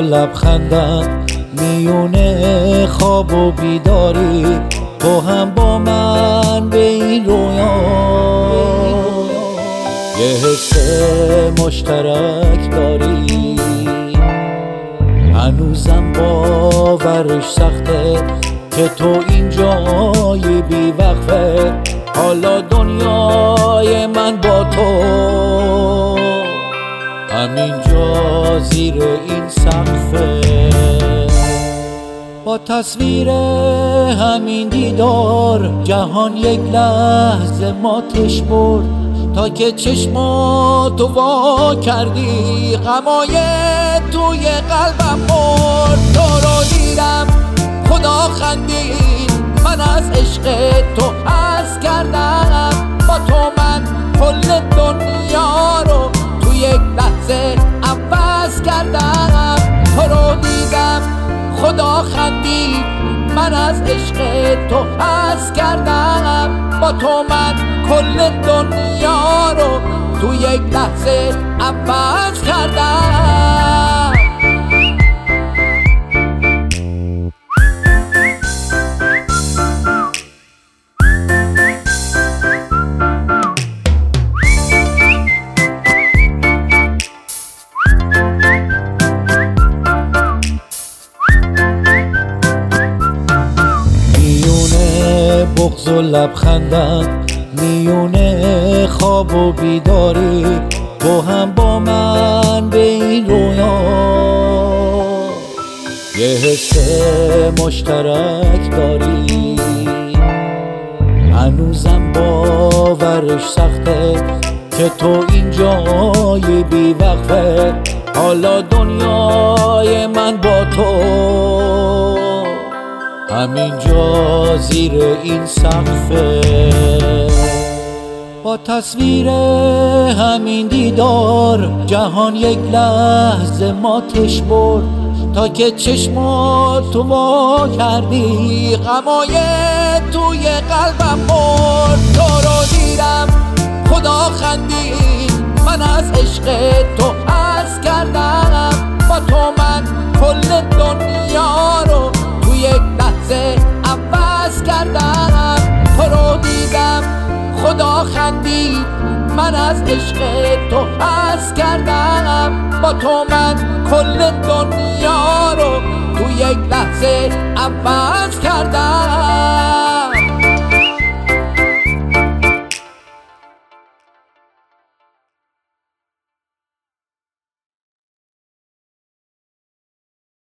لبخندم میونه خواب و بیداری، تو هم با من به این رویا یه حس مشترک داری. هنوزم باورش سخته که تو اینجای بی وقفه، حالا دنیای من با تو همینجا زیر این سقفه. با تصویر همین دیدار جهان یک لحظه ماتش برد، تا که چشماتو وا کردی غمای توی قلبم مرد. تو رو دیدم خدا خندید، من از عشق تو حس کردم، با تو من کل دنیا رو تو یک لحظه عوض کردم. تو رو دیدم خدا خندید، من از عشق تو حس کردم، با تو من کل دنیا رو تو یک لحظه عوض کردم. بغض و لبخندم میونه خواب و بیداری، تو هم با من به این رویا یه حس مشترک داری. هنوزم باورش سخته که تو اینجای بی وقفه، حالا دنیای من با تو همینجا زیر این سقفه. با تصویر همین دیدار جهان یک لحظه ماتش برد، تا که چشماتو وا کردی غمای توی قلبم مرد. تو رو دیدم خدا خندید، من از عشق تو حس کردم، با تو من کل دنیا رو تو یک لحظه عوض کردم. تو رو دیدم خدا خندید، من از عشق تو حس کردم، با تو من کل دنیا رو تو یک لحظه عوض کردم.